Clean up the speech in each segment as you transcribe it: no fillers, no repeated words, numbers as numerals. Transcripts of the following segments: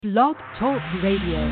Blog Talk Radio.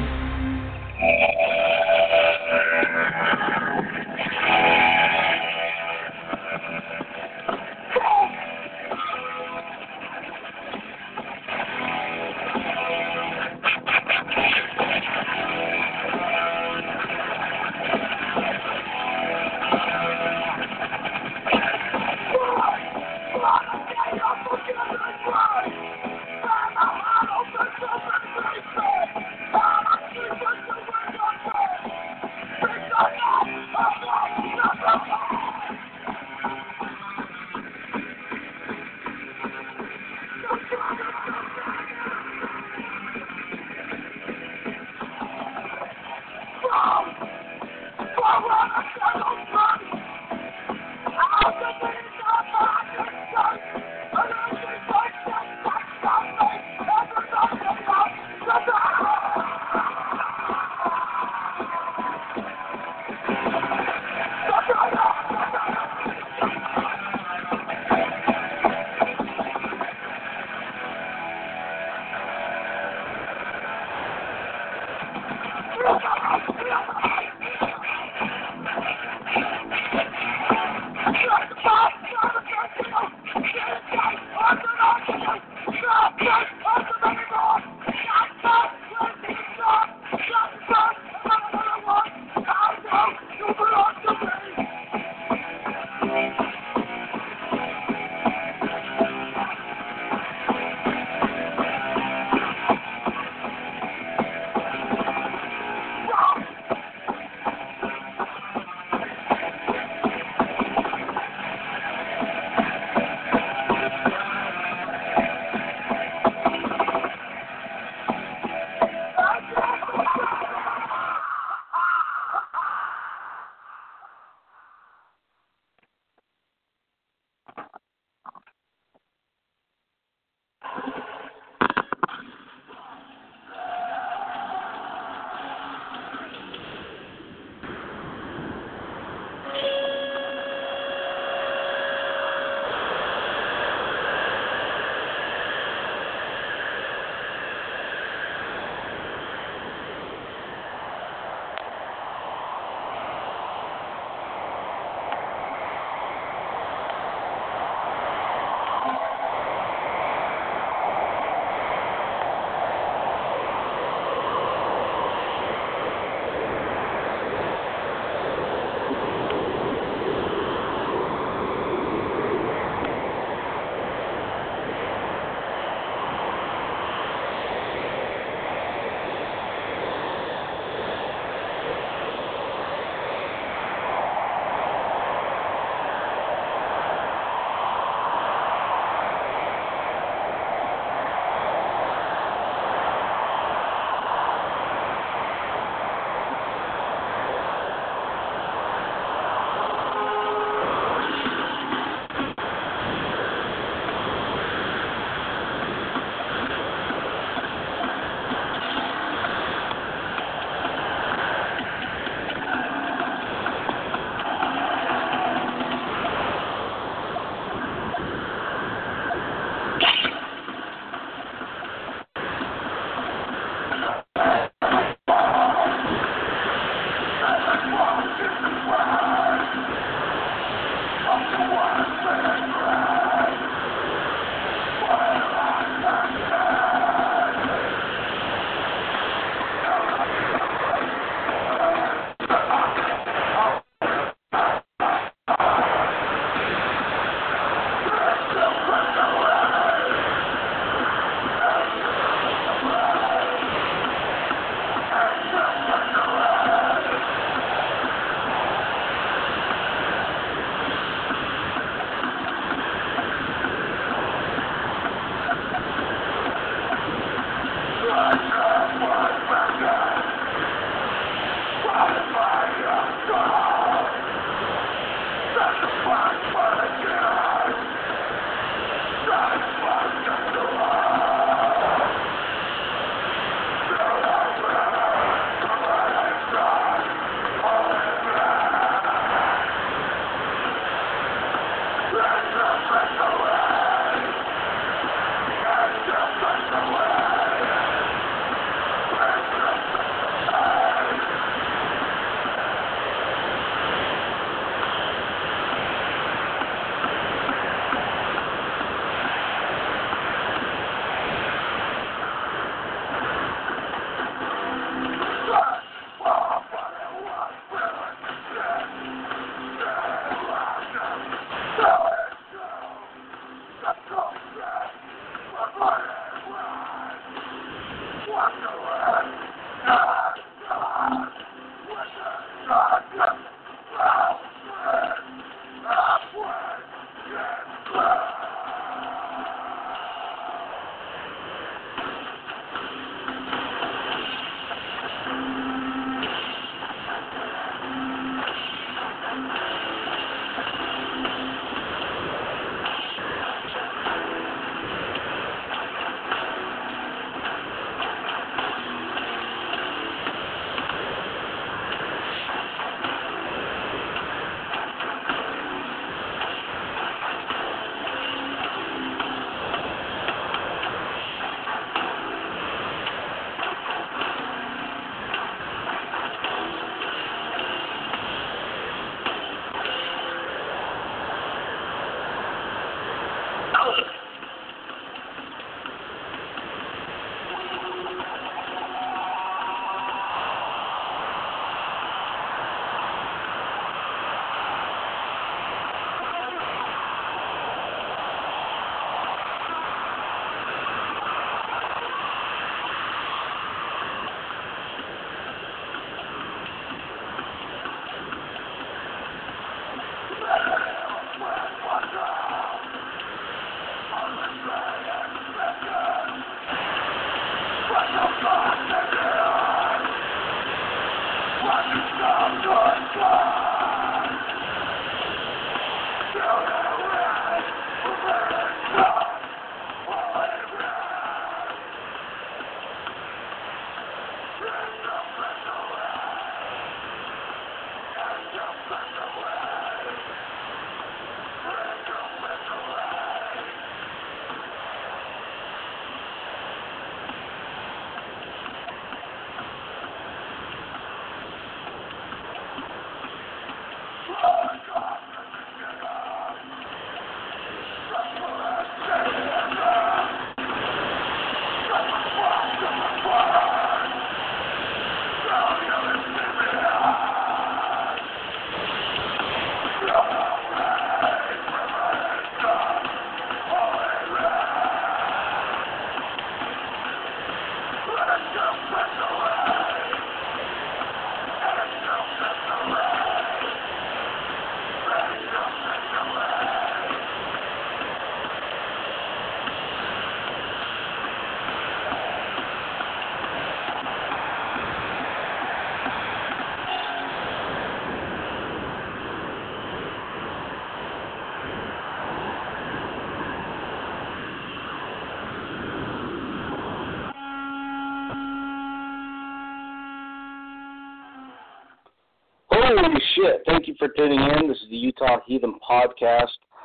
Holy shit. Thank you for tuning in. This is the Utah Heathen Podcast.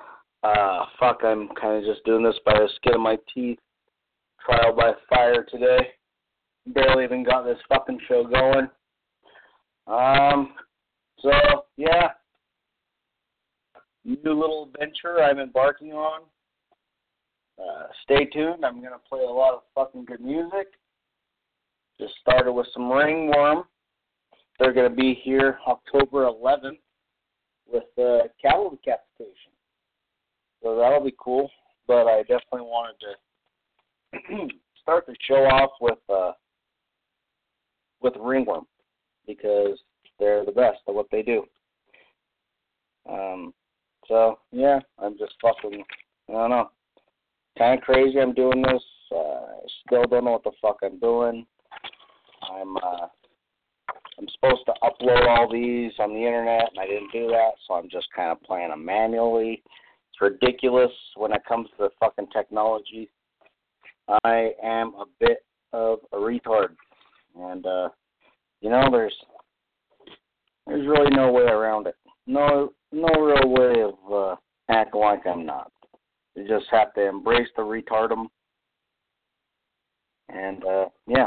I'm kind of just doing this by the skin of my teeth. Trial by fire today. Barely even got this fucking show going. Yeah. New little adventure I'm embarking on. Stay tuned. I'm going to play a lot of fucking good music. Just started with some Ringworm. They're going to be here October 11th with cattle decapitation. So that'll be cool. But I definitely wanted to start the show off with Ringworm because they're the best at what they do. I'm just fucking, I don't know, kind of crazy I'm doing this. I still don't know what the fuck I'm doing. I'm supposed to upload all these on the internet, and I didn't do that, so I'm just kind of playing them manually. It's ridiculous when it comes to the fucking technology. I am a bit of a retard, and there's really no way around it. No real way of acting like I'm not. You just have to embrace the retardum, and yeah.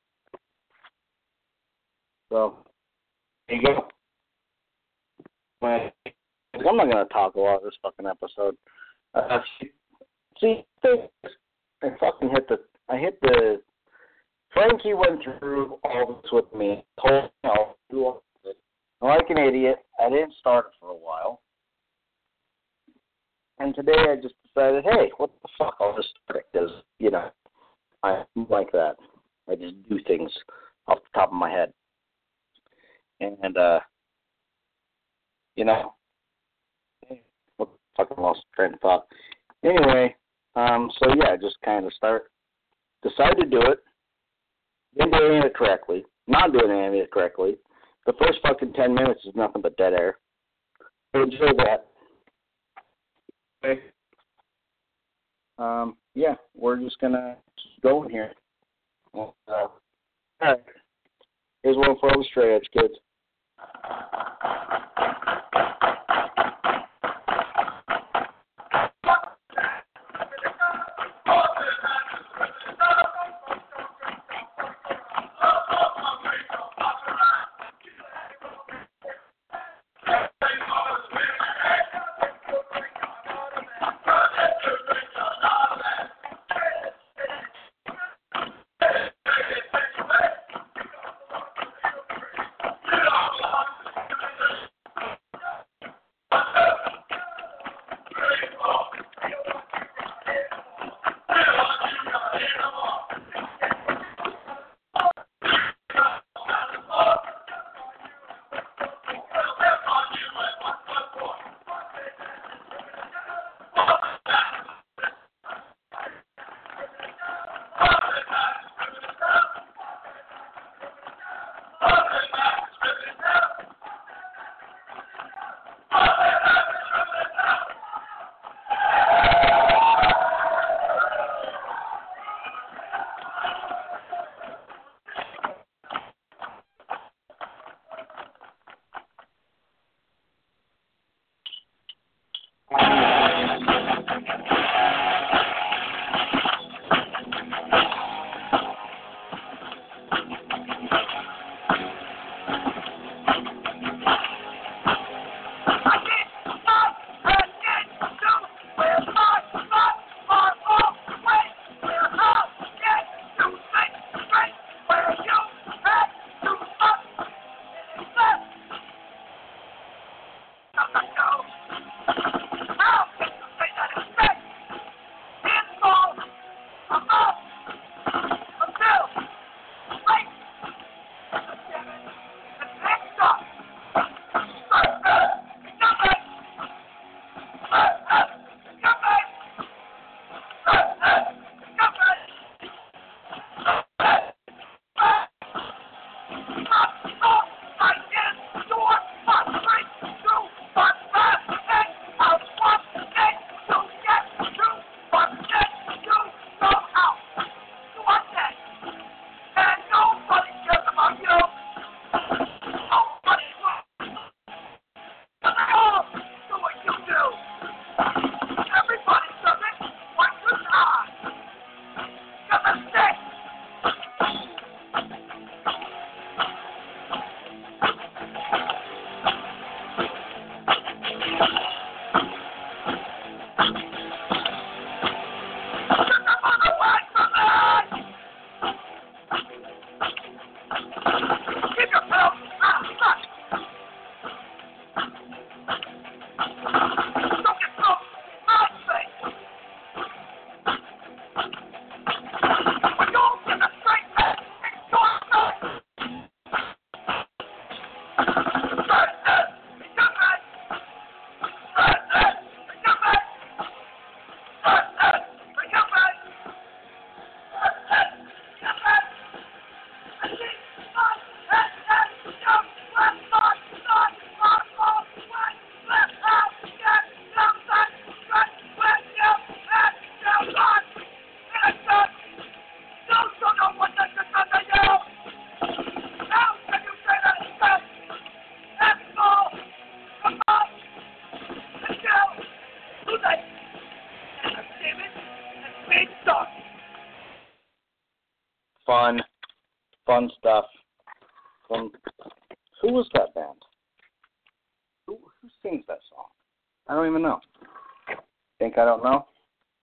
So, there you go. I'm not going to talk a lot this fucking episode. Frankie went through all this with me. Told me I'll do all of it. I'm like an idiot. I didn't start it for a while. And today I just decided, hey, what the fuck, I'll just start it because, I'm like that. I just do things off the top of my head. And, fucking lost train of thought. Anyway, so yeah, just kind of decide to do it, didn't do any of it correctly, not doing any of it correctly. The first fucking 10 minutes is nothing but dead air. Enjoy that. Okay. Yeah, we're just gonna keep going here. All right. Here's one for all the straight edge kids. Fun stuff. Who was that band? Who sings that song? I don't even know. Think I don't know?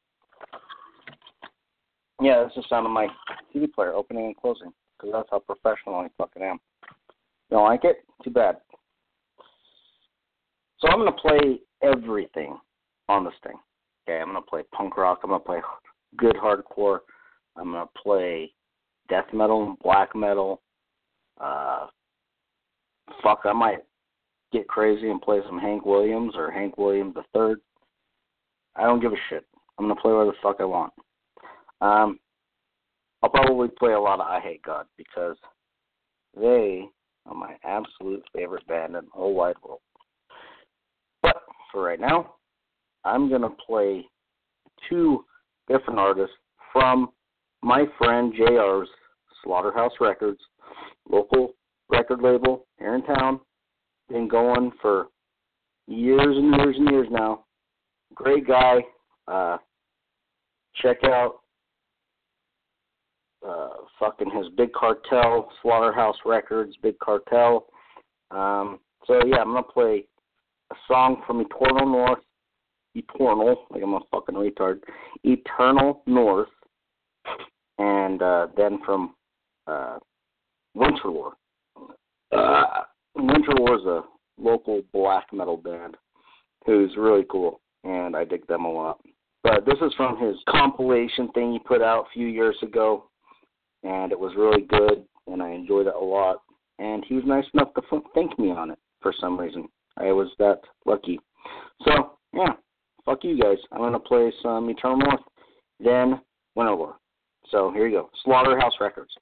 Yeah, that's the sound of my TV player opening and closing, because that's how professional I fucking am. You don't like it? Too bad. So I'm going to play everything on this thing. Okay, I'm going to play punk rock. I'm going to play good hardcore. I'm going to play death metal and black metal. Fuck, I might get crazy and play some Hank Williams or Hank Williams III. I don't give a shit. I'm going to play whatever the fuck I want. I'll probably play a lot of I Hate God because they are my absolute favorite band in the whole wide world. But for right now, I'm going to play two different artists from my friend JR's Slaughterhouse Records, local record label here in town. Been going for years and years and years now. Great guy. Check out fucking his Big Cartel, Slaughterhouse Records, Big Cartel. So yeah, I'm going to play a song from Eternal North, like I'm a fucking retard, Eternal North, and then from Winter War. Winter War is a local black metal band who's really cool, and I dig them a lot. But this is from his compilation thing he put out a few years ago, and it was really good, and I enjoyed it a lot. And he was nice enough to thank me on it for some reason. I was that lucky. So, yeah, fuck you guys. I'm going to play some Eternal North, then Winter War. So here you go. Slaughterhouse Records.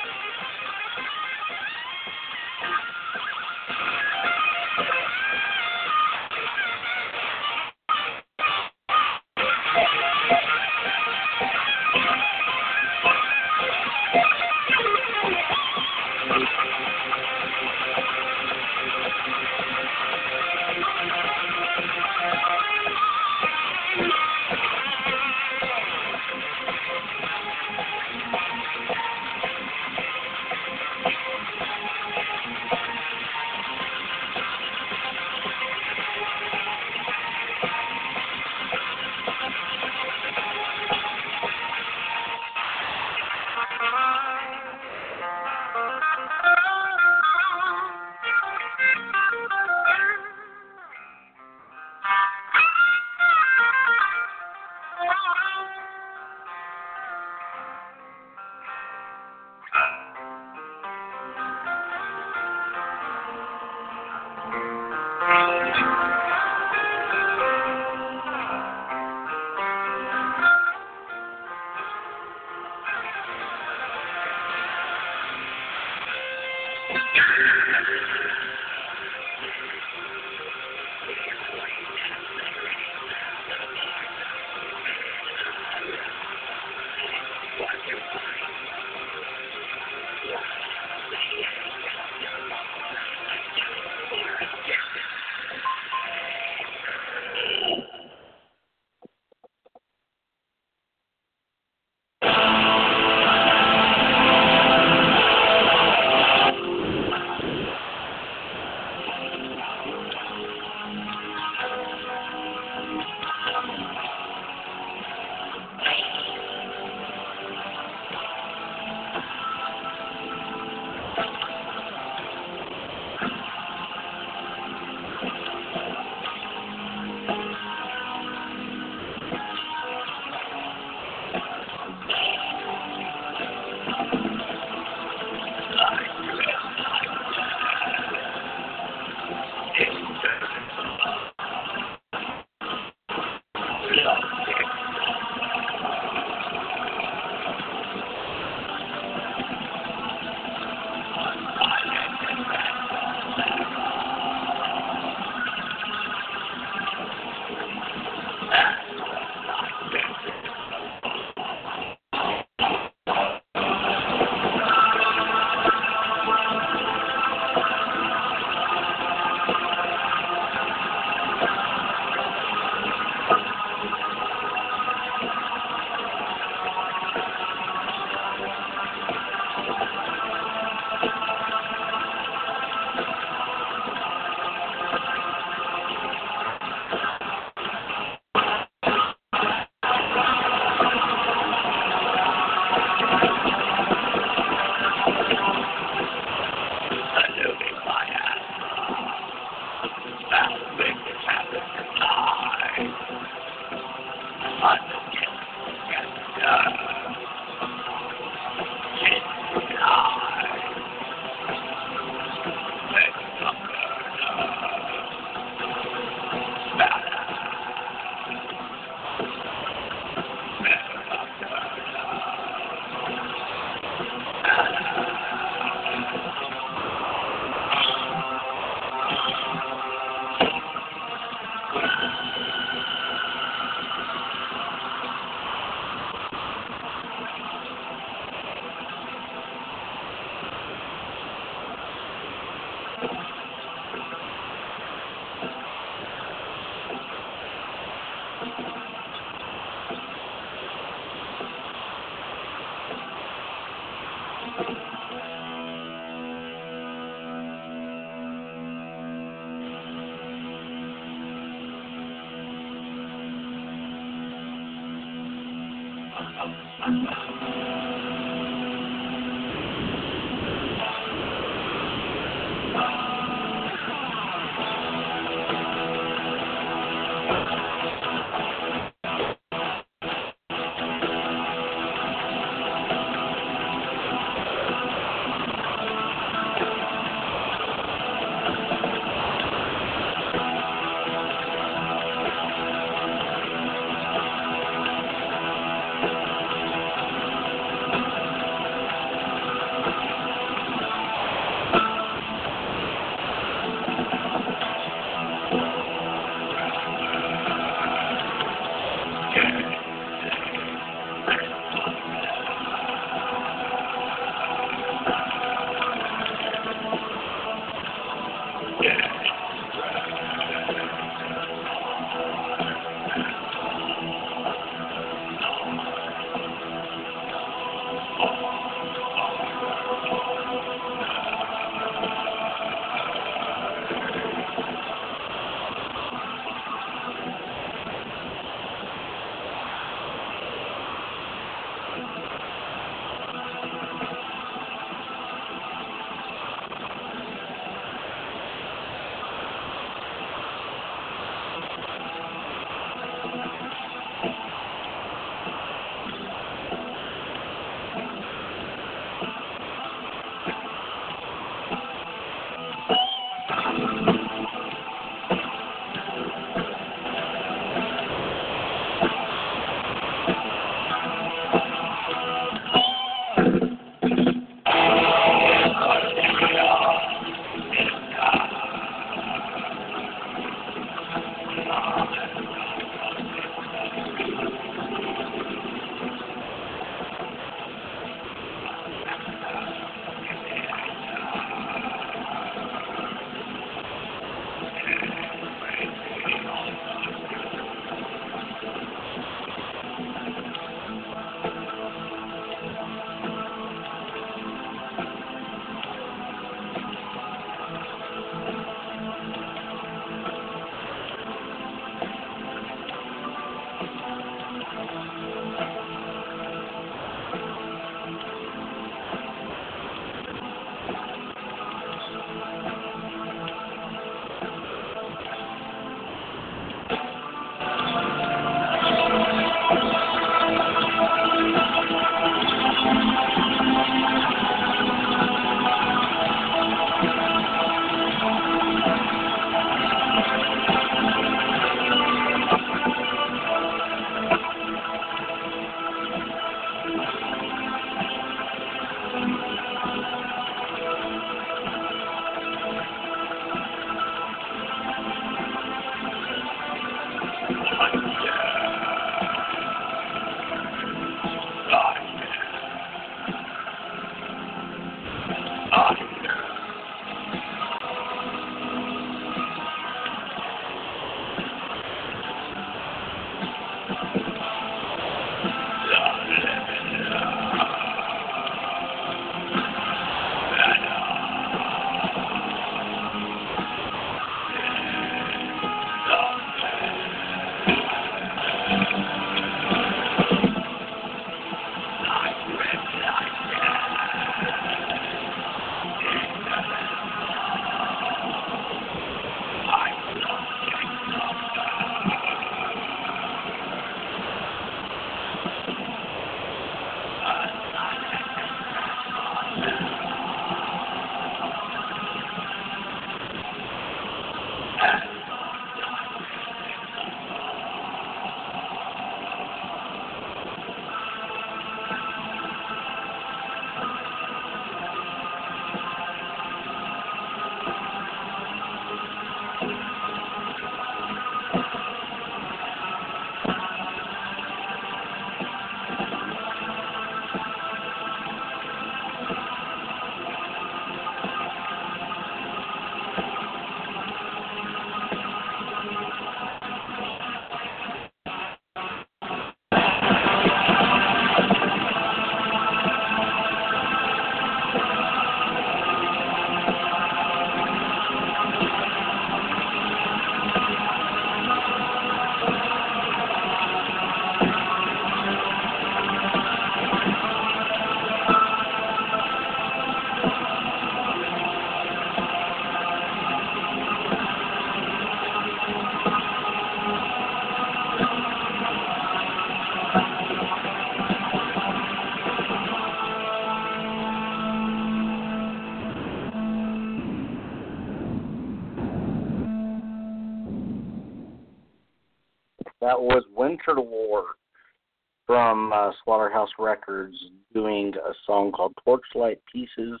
That was Winter Lore from Slaughterhouse Records doing a song called Torchlight Pierces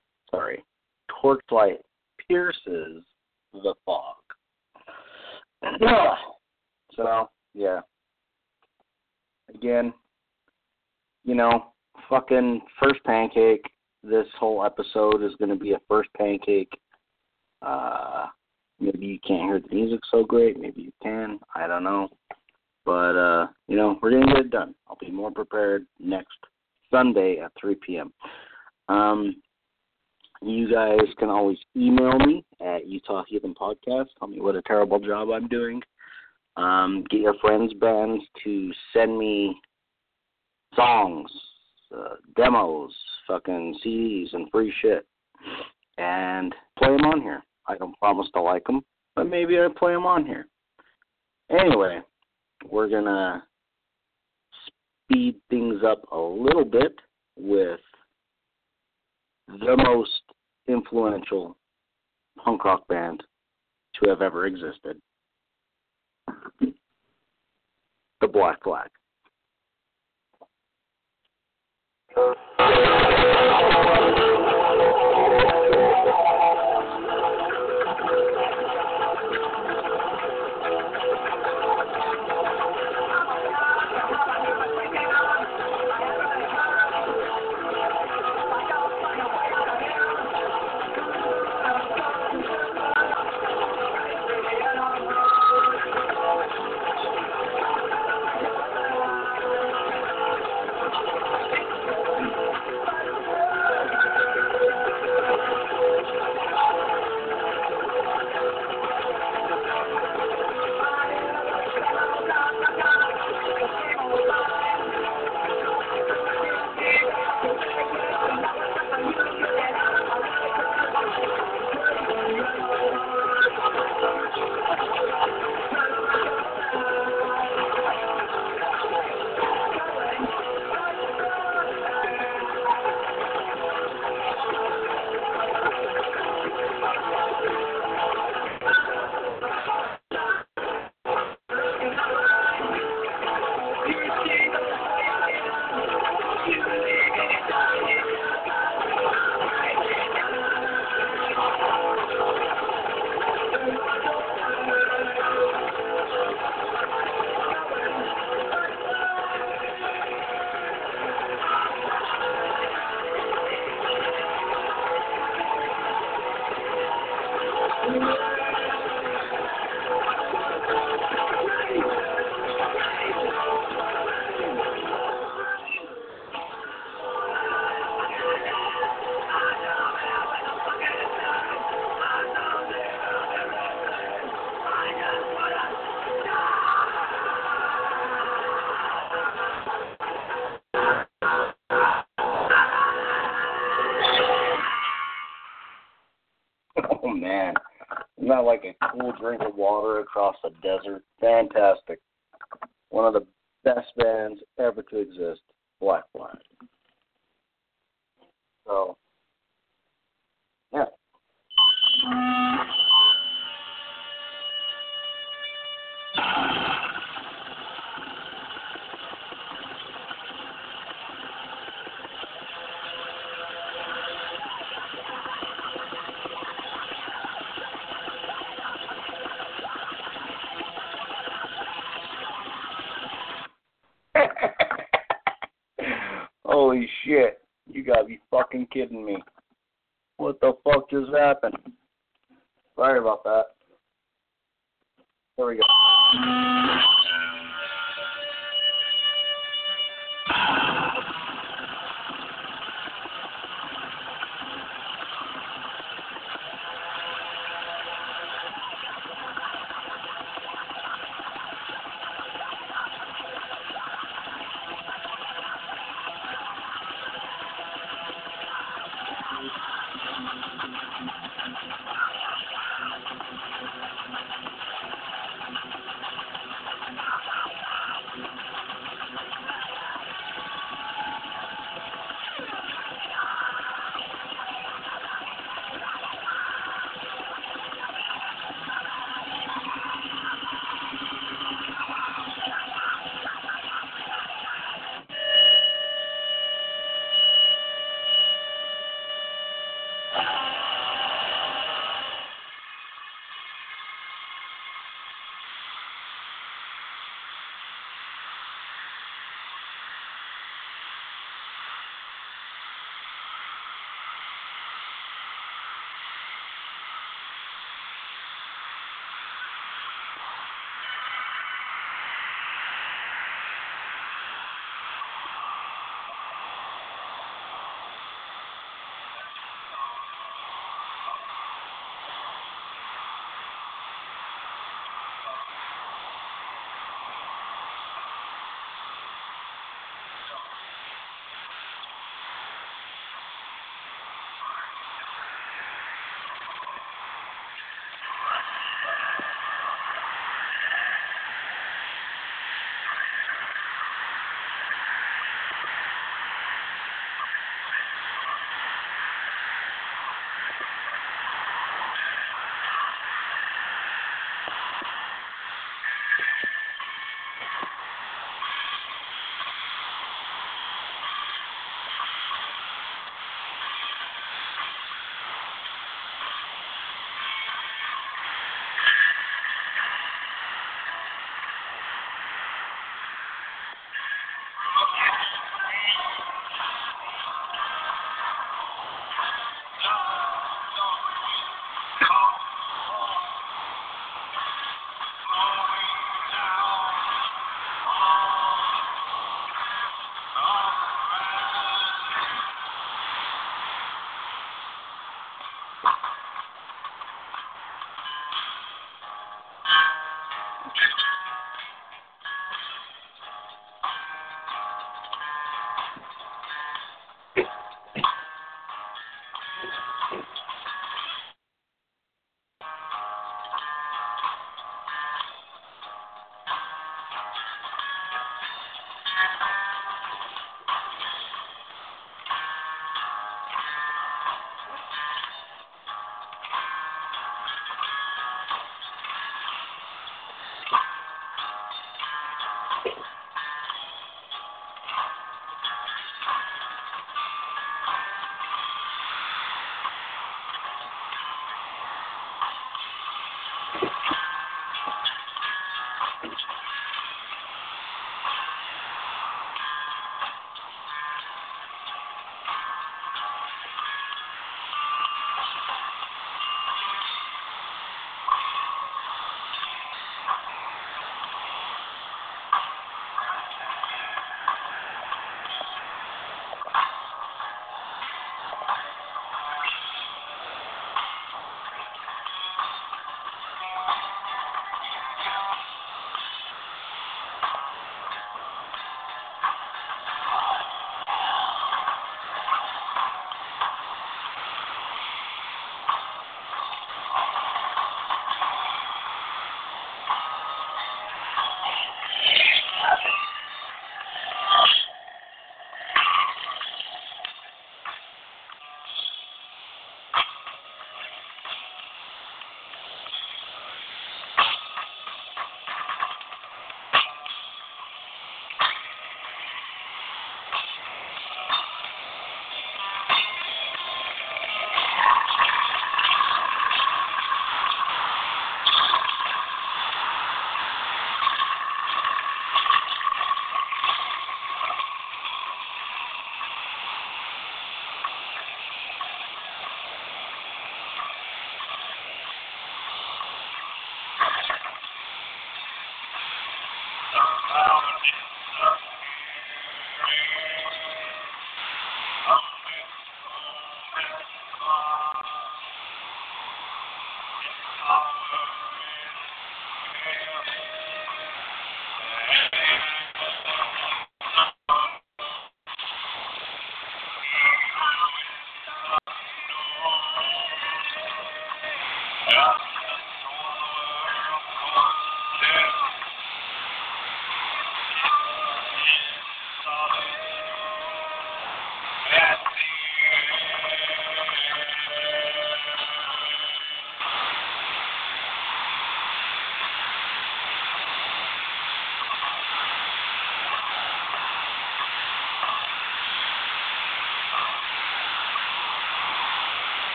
the Fog. So, yeah. Again, fucking first pancake. This whole episode is going to be a first pancake. Maybe you can't hear the music so great. Maybe you can. I don't know. But, we're going to get it done. I'll be more prepared next Sunday at 3 p.m. You guys can always email me at Utah Heathen Podcast. Tell me what a terrible job I'm doing. Get your friends' bands to send me songs, demos, fucking CDs, and free shit. And play them on here. I don't promise to like them, but maybe I play them on here. Anyway, we're going to speed things up a little bit with the most influential punk rock band to have ever existed, the Black Flag. Oh, man. Isn't that like a cool drink of water across the desert? Fantastic. One of the best bands ever to exist, Black Flag. So, yeah. Holy shit. You gotta be fucking kidding me. What the fuck just happened? Sorry about that. There we go.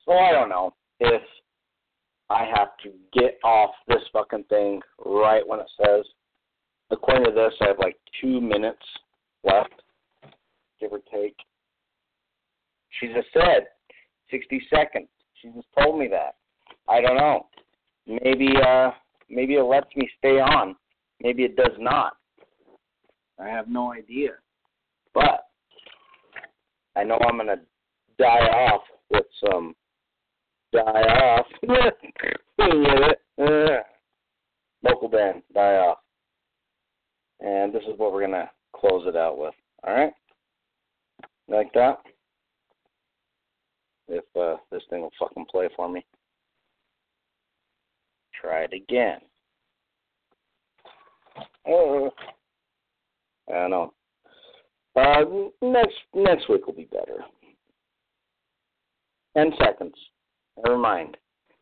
I don't know if I have to get off this fucking thing right when it says, according to this, I have like 2 minutes left, give or take. She just said 60 seconds. She just told me that. I don't know. Maybe it lets me stay on. Maybe it does not. I have no idea. But I know I'm going to die off with some local band, Die Off. And this is what we're going to close it out with. All right? Like that? If this thing will fucking play for me. Try it again. I don't know. Next week will be better. 10 seconds. Never mind.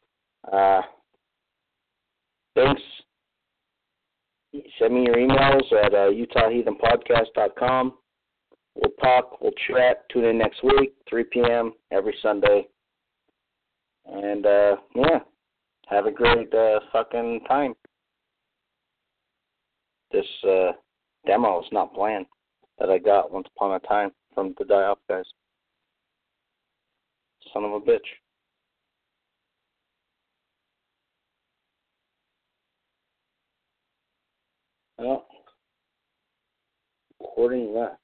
Thanks. Send me your emails at UtahHeathenPodcast.com. We'll talk, we'll chat. Tune in next week, 3 p.m. every Sunday. And, yeah, have a great fucking time. This demo is not planned that I got once upon a time from the Die Off guys. Son of a bitch. Well, recording that.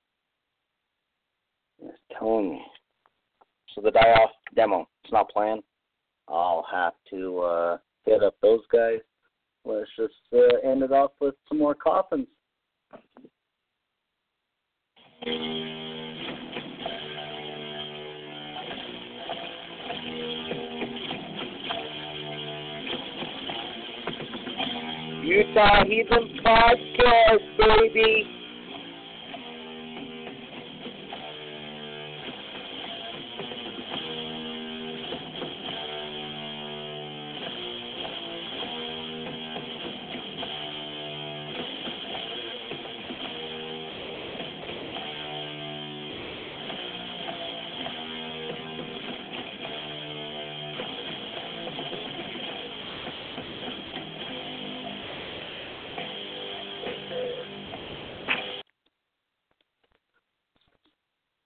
It's telling me. So the Die Off demo, it's not planned. I'll have to hit up those guys. Let's just end it off with some more coffins. Utah Heathen Podcast, baby.